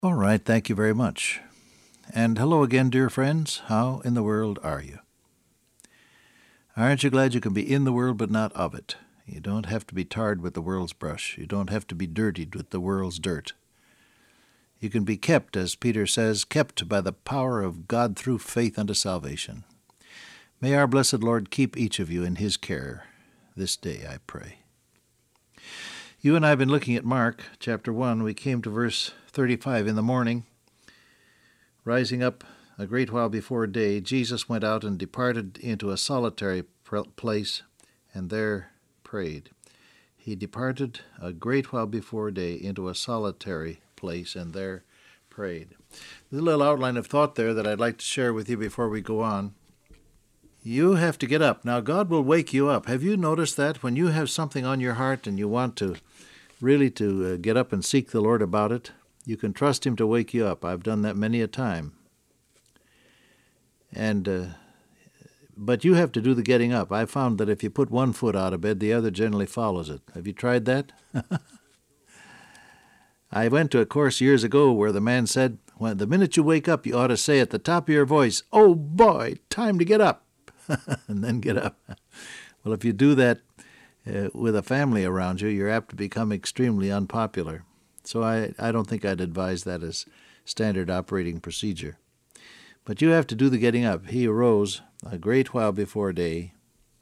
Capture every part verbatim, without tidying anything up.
All right, thank you very much. And hello again, dear friends. How in the world are you? Aren't you glad you can be in the world but not of it? You don't have to be tarred with the world's brush. You don't have to be dirtied with the world's dirt. You can be kept, as Peter says, kept by the power of God through faith unto salvation. May our blessed Lord keep each of you in his care this day, I pray. You and I have been looking at Mark chapter one. We came to verse thirty-five. In the morning, rising up a great while before day, Jesus went out and departed into a solitary place, and there prayed. He departed a great while before day into a solitary place, and there prayed. There's a little outline of thought there that I'd like to share with you before we go on. You have to get up. Now, God will wake you up. Have you noticed that? When you have something on your heart and you want to really to uh, get up and seek the Lord about it, you can trust Him to wake you up. I've done that many a time. And uh, but you have to do the getting up. I found that if you put one foot out of bed, the other generally follows it. Have you tried that? I went to a course years ago where the man said, "When the minute you wake up, you ought to say at the top of your voice, 'Oh boy, time to get up,' and then get up." Well, if you do that uh, with a family around you, you're apt to become extremely unpopular. So I, I don't think I'd advise that as standard operating procedure. But you have to do the getting up. He arose a great while before day,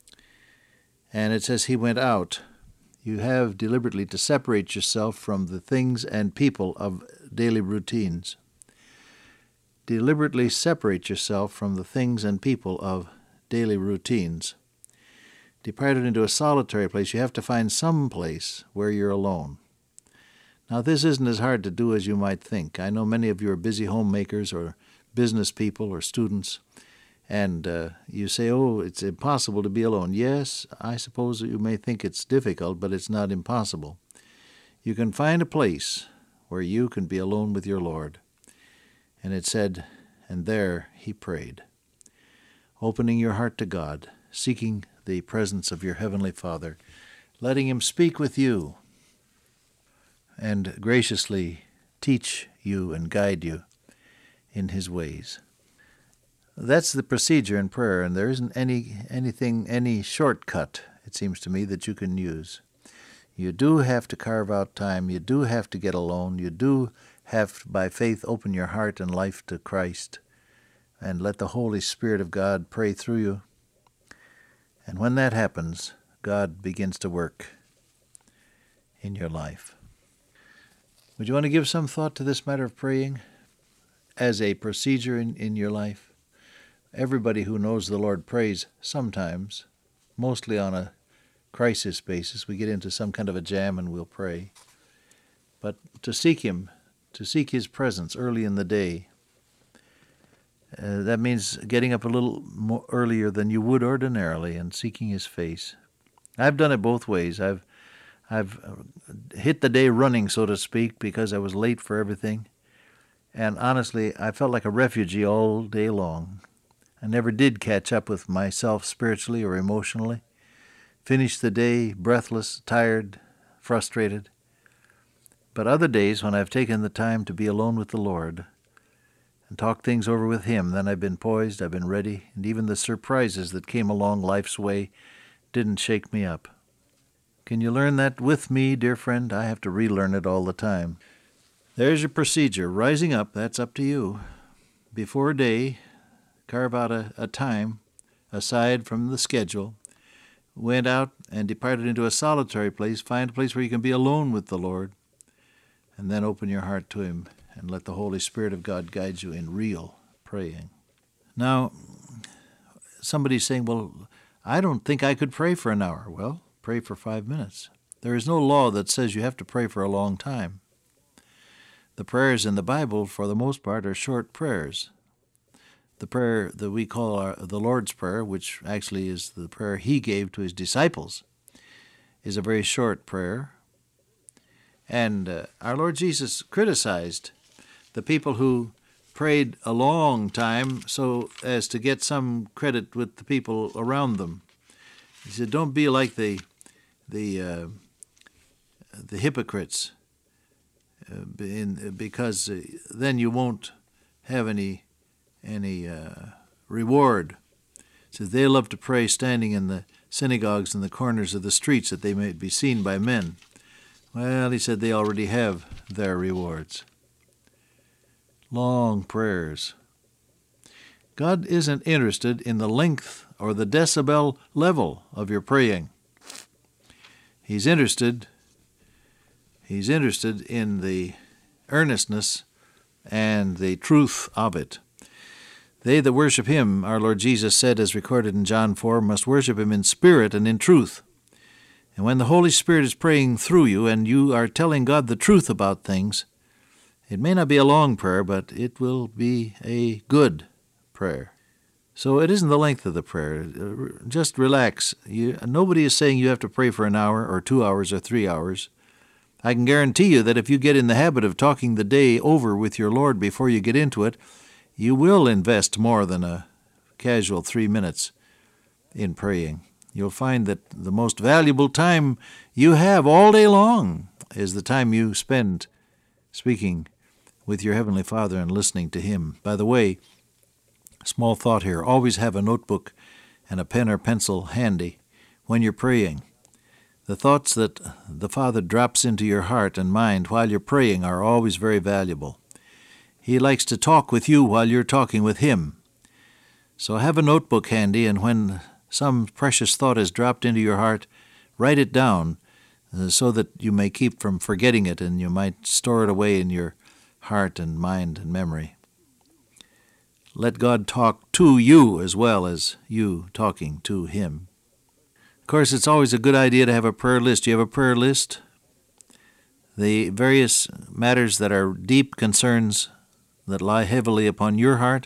and it says he went out. You have deliberately to separate yourself from the things and people of daily routines. Deliberately separate yourself from the things and people of daily routines. Departed into a solitary place. You have to find some place where you're alone. Now, this isn't as hard to do as you might think. I know many of you are busy homemakers or business people or students, and uh, you say, oh, it's impossible to be alone. Yes, I suppose you may think it's difficult, but it's not impossible. You can find a place where you can be alone with your Lord. And it said, and there he prayed, opening your heart to God, seeking the presence of your Heavenly Father, letting Him speak with you and graciously teach you and guide you in His ways. That's the procedure in prayer, and there isn't any anything, any shortcut, it seems to me, that you can use. You do have to carve out time. You do have to get alone. You do have, by faith, open your heart and life to Christ and let the Holy Spirit of God pray through you. And when that happens, God begins to work in your life. Would you want to give some thought to this matter of praying as a procedure in, in your life? Everybody who knows the Lord prays sometimes, mostly on a crisis basis. We get into some kind of a jam and we'll pray. But to seek Him, to seek His presence early in the day, uh, that means getting up a little more earlier than you would ordinarily and seeking His face. I've done it both ways. I've I've hit the day running, so to speak, because I was late for everything. And honestly, I felt like a refugee all day long. I never did catch up with myself spiritually or emotionally. Finished the day breathless, tired, frustrated. But other days, when I've taken the time to be alone with the Lord and talk things over with Him, then I've been poised, I've been ready, and even the surprises that came along life's way didn't shake me up. Can you learn that with me, dear friend? I have to relearn it all the time. There's your procedure. Rising up, that's up to you. Before day, carve out a, a time aside from the schedule. Went out and departed into a solitary place. Find a place where you can be alone with the Lord. And then open your heart to Him and let the Holy Spirit of God guide you in real praying. Now, somebody's saying, well, I don't think I could pray for an hour. Well, pray for five minutes. There is no law that says you have to pray for a long time. The prayers in the Bible, for the most part, are short prayers. The prayer that we call our, the Lord's Prayer, which actually is the prayer He gave to His disciples, is a very short prayer. And uh, our Lord Jesus criticized the people who prayed a long time so as to get some credit with the people around them. He said, don't be like the the uh, the hypocrites uh, in, because uh, then you won't have any any uh, reward. It says they love to pray standing in the synagogues and the corners of the streets that they may be seen by men. Well, he said they already have their rewards. Long prayers. God isn't interested in the length or the decibel level of your praying. He's interested, he's interested in the earnestness and the truth of it. They that worship him, our Lord Jesus said, as recorded in John four, must worship him in spirit and in truth. And when the Holy Spirit is praying through you and you are telling God the truth about things, it may not be a long prayer, but it will be a good prayer. So it isn't the length of the prayer. Just relax. You, nobody is saying you have to pray for an hour or two hours or three hours. I can guarantee you that if you get in the habit of talking the day over with your Lord before you get into it, you will invest more than a casual three minutes in praying. You'll find that the most valuable time you have all day long is the time you spend speaking with your Heavenly Father and listening to him. By the way, small thought here, always have a notebook and a pen or pencil handy when you're praying. The thoughts that the Father drops into your heart and mind while you're praying are always very valuable. He likes to talk with you while you're talking with him. So have a notebook handy, and when some precious thought is dropped into your heart, write it down uh, so that you may keep from forgetting it and you might store it away in your heart and mind and memory. Let God talk to you as well as you talking to him. Of course, it's always a good idea to have a prayer list. Do you have a prayer list? The various matters that are deep concerns that lie heavily upon your heart,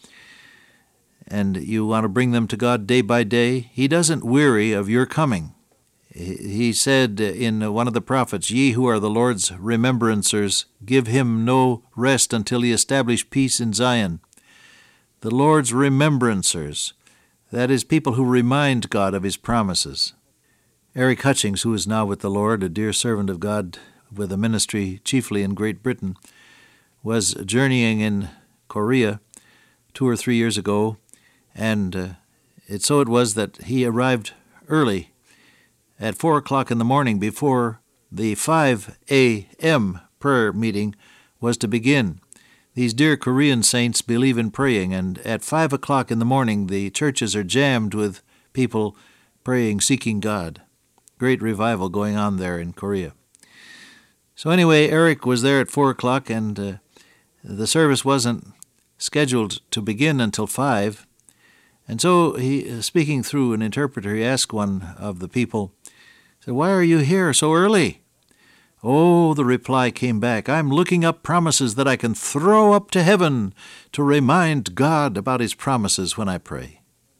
and you want to bring them to God day by day. He doesn't weary of your coming. He said in one of the prophets, "Ye who are the Lord's remembrancers, give him no rest until he establish peace in Zion." The Lord's remembrancers, that is, people who remind God of his promises. Eric Hutchings, who is now with the Lord, a dear servant of God with a ministry chiefly in Great Britain, was journeying in Korea two or three years ago, and uh, it so it was that he arrived early at four o'clock in the morning before the five a.m. prayer meeting was to begin. These dear Korean saints believe in praying, and at five o'clock in the morning the churches are jammed with people praying, seeking God. Great revival going on there in Korea. So anyway, Eric was there at four o'clock, and uh, the service wasn't scheduled to begin until five. And so he, speaking through an interpreter, he asked one of the people, said, "Why are you here so early?" Oh, the reply came back, "I'm looking up promises that I can throw up to heaven to remind God about his promises when I pray."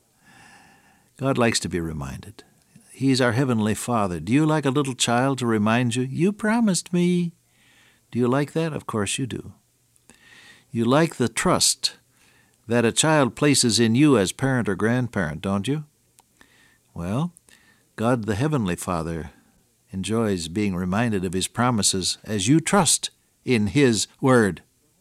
God likes to be reminded. He's our Heavenly Father. Do you like a little child to remind you, "You promised me"? Do you like that? Of course you do. You like the trust that a child places in you as parent or grandparent, don't you? Well, God the Heavenly Father enjoys being reminded of his promises as you trust in his word.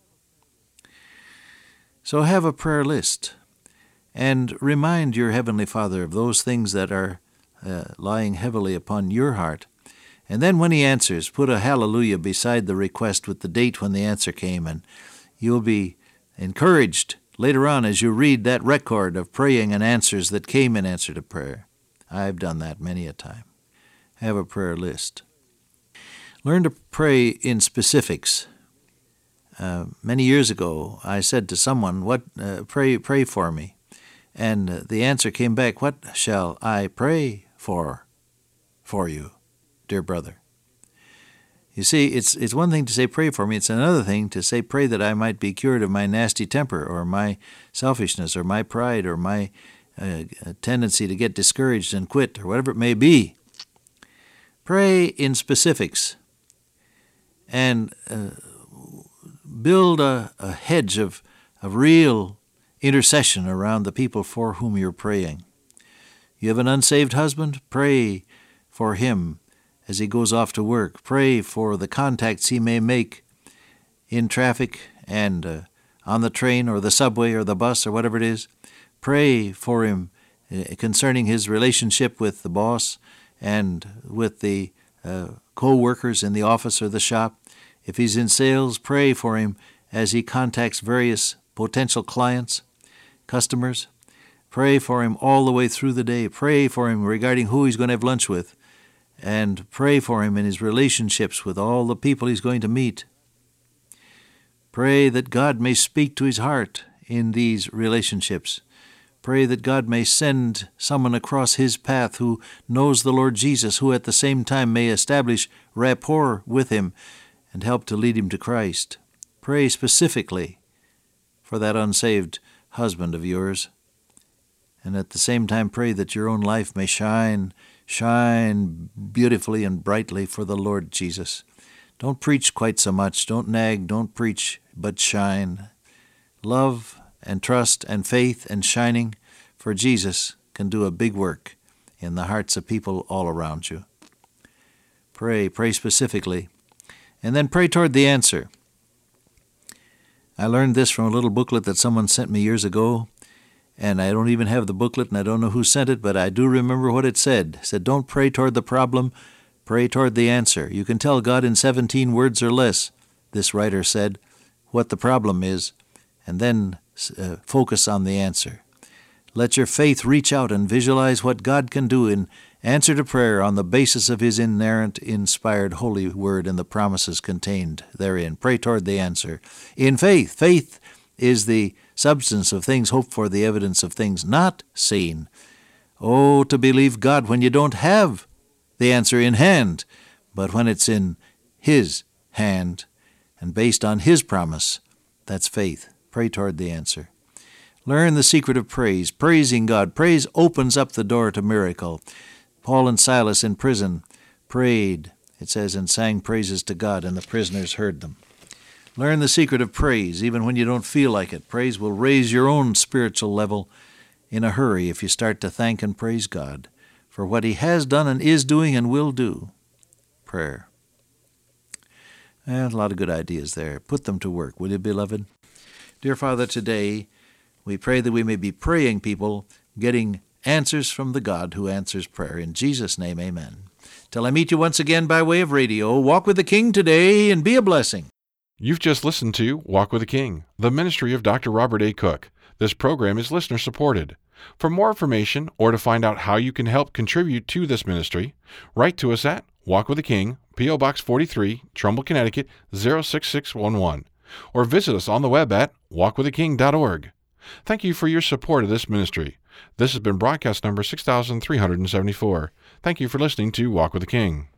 So have a prayer list and remind your Heavenly Father of those things that are uh, lying heavily upon your heart. And then when he answers, put a hallelujah beside the request with the date when the answer came, and you'll be encouraged later on as you read that record of praying and answers that came in answer to prayer. I've done that many a time. Have a prayer list. Learn to pray in specifics. Uh, many years ago, I said to someone, "What uh, pray pray for me?" And uh, the answer came back, "What shall I pray for for you, dear brother?" You see, it's it's one thing to say, "Pray for me." It's another thing to say, "Pray that I might be cured of my nasty temper or my selfishness or my pride or my uh, tendency to get discouraged and quit," or whatever it may be. Pray in specifics and uh, build a, a hedge of, of real intercession around the people for whom you're praying. You have an unsaved husband? Pray for him as he goes off to work. Pray for the contacts he may make in traffic and uh, on the train or the subway or the bus or whatever it is. Pray for him uh, concerning his relationship with the boss and with the uh, co-workers in the office or the shop. If he's in sales, pray for him as he contacts various potential clients, customers. Pray for him all the way through the day. Pray for him regarding who he's going to have lunch with. And pray for him in his relationships with all the people he's going to meet. Pray that God may speak to his heart in these relationships. Pray that God may send someone across his path who knows the Lord Jesus, who at the same time may establish rapport with him and help to lead him to Christ. Pray specifically for that unsaved husband of yours. And at the same time, pray that your own life may shine, shine beautifully and brightly for the Lord Jesus. Don't preach quite so much. Don't nag. Don't preach, but shine. Love and trust and faith and shining for Jesus can do a big work in the hearts of people all around you. Pray, pray specifically, and then pray toward the answer. I learned this from a little booklet that someone sent me years ago, and I don't even have the booklet, and I don't know who sent it, but I do remember what it said. It said, don't pray toward the problem, pray toward the answer. You can tell God in seventeen words or less, this writer said, what the problem is, and then uh, focus on the answer. Let your faith reach out and visualize what God can do in answer to prayer on the basis of his inerrant, inspired, holy word and the promises contained therein. Pray toward the answer. In faith, faith is the substance of things hoped for, the evidence of things not seen. Oh, to believe God when you don't have the answer in hand, but when it's in his hand and based on his promise, that's faith. Pray toward the answer. Learn the secret of praise, praising God. Praise opens up the door to miracle. Paul and Silas in prison prayed, it says, and sang praises to God, and the prisoners heard them. Learn the secret of praise, even when you don't feel like it. Praise will raise your own spiritual level in a hurry if you start to thank and praise God for what he has done and is doing and will do. Prayer. And a lot of good ideas there. Put them to work, will you, beloved? Dear Father, today we pray that we may be praying people, getting answers from the God who answers prayer. In Jesus' name, amen. Till I meet you once again by way of radio, walk with the King today and be a blessing. You've just listened to Walk with the King, the ministry of Doctor Robert A. Cook. This program is listener-supported. For more information or to find out how you can help contribute to this ministry, write to us at Walk with the King, P O. Box forty-three, Trumbull, Connecticut, zero six six one one, or visit us on the web at walk with the king dot org. Thank you for your support of this ministry. This has been broadcast number six thousand three hundred seventy-four. Thank you for listening to Walk with the King.